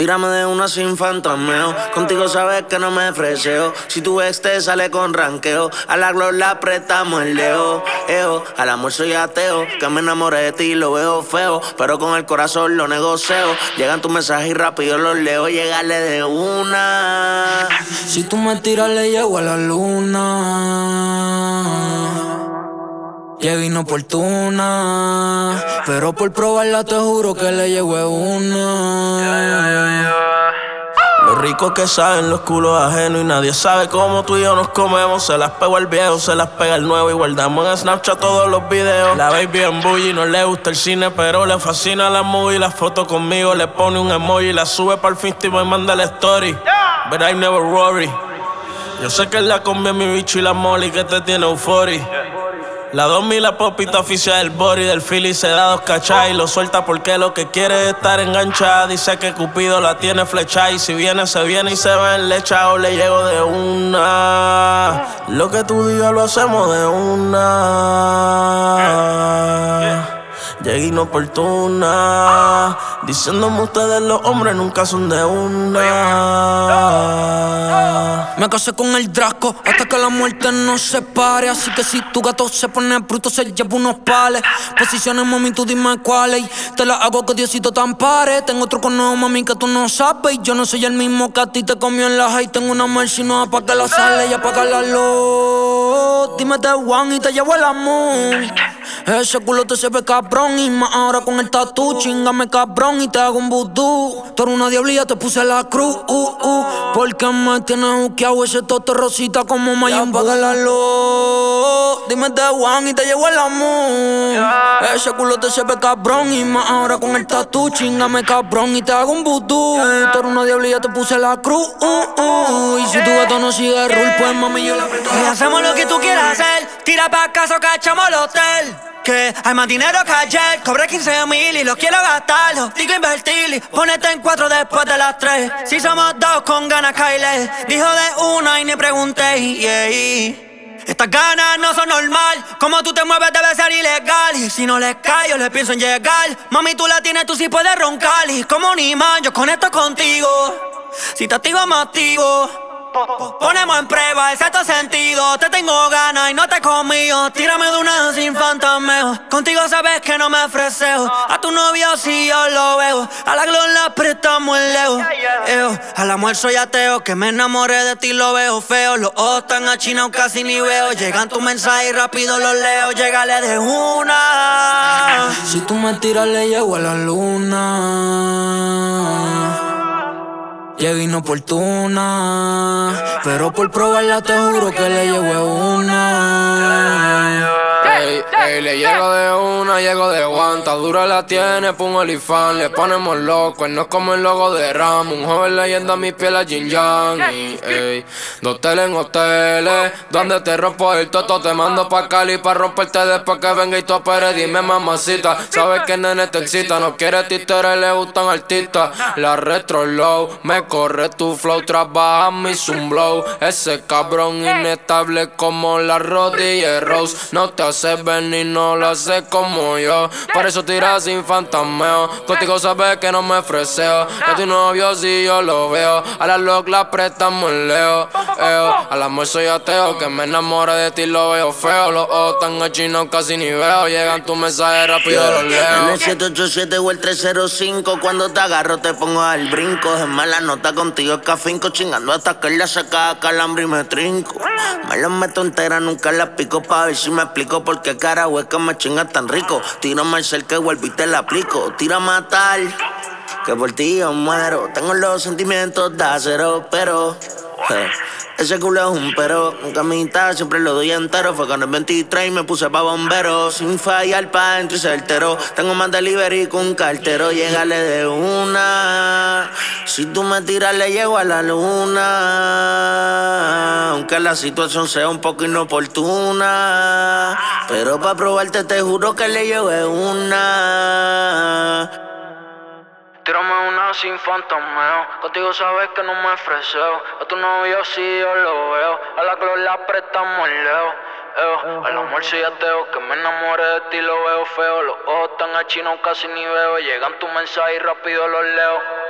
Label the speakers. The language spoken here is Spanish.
Speaker 1: Tírame de una sin fantasmeo. Contigo sabes que no me freseo. Si tu ex te sale con ranqueo, a la gloria la apretamos el leo. Al amor soy ateo, que me enamoré de ti lo veo feo, pero con el corazón lo negocio. Llegan tus mensajes y rápido los leo. Llegarle de una.
Speaker 2: Si tú me tiras le llego a la luna. Llega inoportuna, pero por probarla te juro que le llevo una.
Speaker 1: Los ricos que saben los culos ajenos y nadie sabe cómo tú y yo nos comemos. Se las pego al viejo, se las pega el nuevo y guardamos en Snapchat todos los videos. La baby en bully, no le gusta el cine pero le fascina la movie. La foto conmigo le pone un emoji, la sube para el Insta y me manda la story. But I never worry. Yo sé que es la combi, mi bicho y la molly que te tiene euforia. La 2000 la popita oficial del body del Philly se da 2 cachas y lo suelta porque lo que quiere es estar enganchada. Dice que Cupido la tiene flechada y si viene se viene y se va en lecha o le llego de una. Lo que tú digas lo hacemos de una. Llegué inoportuna, diciéndome ustedes los hombres nunca son de una.
Speaker 2: Me casé con el Draco hasta que la muerte nos separe. Así que si tu gato se pone bruto se lleva unos pales. Posiciones mami tú dime cuáles, te las hago que Diosito te ampare. Tengo otro conejo mami que tú no sabes. Yo no soy el mismo que a ti te comió en la high. Tengo una Mercy nueva pa' que la sale y apaga la luz. Dime de Juan y te llevo el amor. Ese culo te se ve cabrón y más ahora con el tatu. Chingame cabrón y te hago un vudú. Tú eres una diablilla, te puse la cruz. Porque me tienes juqueado ese toto rosita como Mayimbu. Apaga la luz. Dime de Juan y te llevo el amor. Ese culo te se ve cabrón y más ahora con el tatu. Chingame cabrón y te hago un vudú. Tú eres una diablilla, te puse la cruz. Y si tu gato no sigue el rule, pues mami yo la aprieto.
Speaker 3: Hacemos lo que tú quieras hacer. Tira pa' casa o cachamos el hotel. Que hay más dinero que ayer. Cobré 15,000 y lo quiero gastarlo. Digo invertir y ponete en 4 después de las 3. Si somos 2 con ganas Kyle. Dijo de una y ni pregunté. Estas ganas no son normal. Como tú te mueves debe ser ilegal. Y si no les cae yo les pienso en llegar. Mami tú la tienes, tú sí puedes roncar. Y como un imán yo conecto contigo. Si te activo me activo. Ponemos en prueba el sexto sentido. Te tengo ganas y no te conmigo. Tírame de una sin fantasmeo. Contigo sabes que no me freseo. A tu novio si yo lo veo. A la gloria la prestamos el leo. Al amor soy ateo. Que me enamoré de ti lo veo feo. Los ojos tan achinados casi ni veo. Llegan tus mensajes y rápido los leo. Llegale de una.
Speaker 2: Si tú me tiras le llego a la luna. Llega inoportuna, pero por probarla te juro que le llevo una.
Speaker 4: Le llego de una, llego de guanta. Dura la tiene, pon olifán. Le ponemos loco, él no es como el logo de Ram. Un joven leyendo a mi piel a Jin Yang. De hoteles en hoteles, donde te rompo el toto. Te mando pa' Cali pa' romperte después que venga y tú operes. Dime mamacita, sabes que nene te excita. No quiere títeres, le gustan artistas. La retro low, me corre tu flow. Trabaja mi blow. Ese cabrón inestable como la rodilla Rose. No te hace venir, no lo hace como yo. Por eso tiras sin fantasmeo. Contigo sabes que no me freseo. Que tu novio si yo lo veo. A la loc la prestamos el leo. Al amor soy ateo. Que me enamore de ti lo veo feo. Los ojos tan achinados casi ni veo. Llegan tus mensajes rápido los leo.
Speaker 1: En el 787 o el 305 cuando te agarro te pongo al brinco. Es más la nota contigo es cafinco. Chingando hasta que la saca calambre y me trinco. Me la meto entera, nunca la pico pa' ver si me explico por qué cara hueca me chinga tan rico. Tiro más cerca y vuelvo y te la aplico. Tira a matar, que por ti yo muero. Tengo los sentimientos de acero, pero ese culo es un pero. Nunca mitad, siempre lo doy entero. Fue con el 23 y me puse pa' bombero. Sin fallar pa' dentro y certero. Tengo más delivery que un cartero. Llegale de una. Si tú me tiras le llego a la luna. Aunque la situación sea un poco inoportuna, pero pa' probarte te juro que le llevo una.
Speaker 2: Tírame una sin fantasmeo. Contigo sabes que no me freseo. A tu novio sí yo lo veo. A la gloria la prestamos el leo. Al amor soy ateo. Que me enamore de ti lo veo feo. Los ojos tan achinados casi ni veo. Llegan tus mensajes y rápido los leo.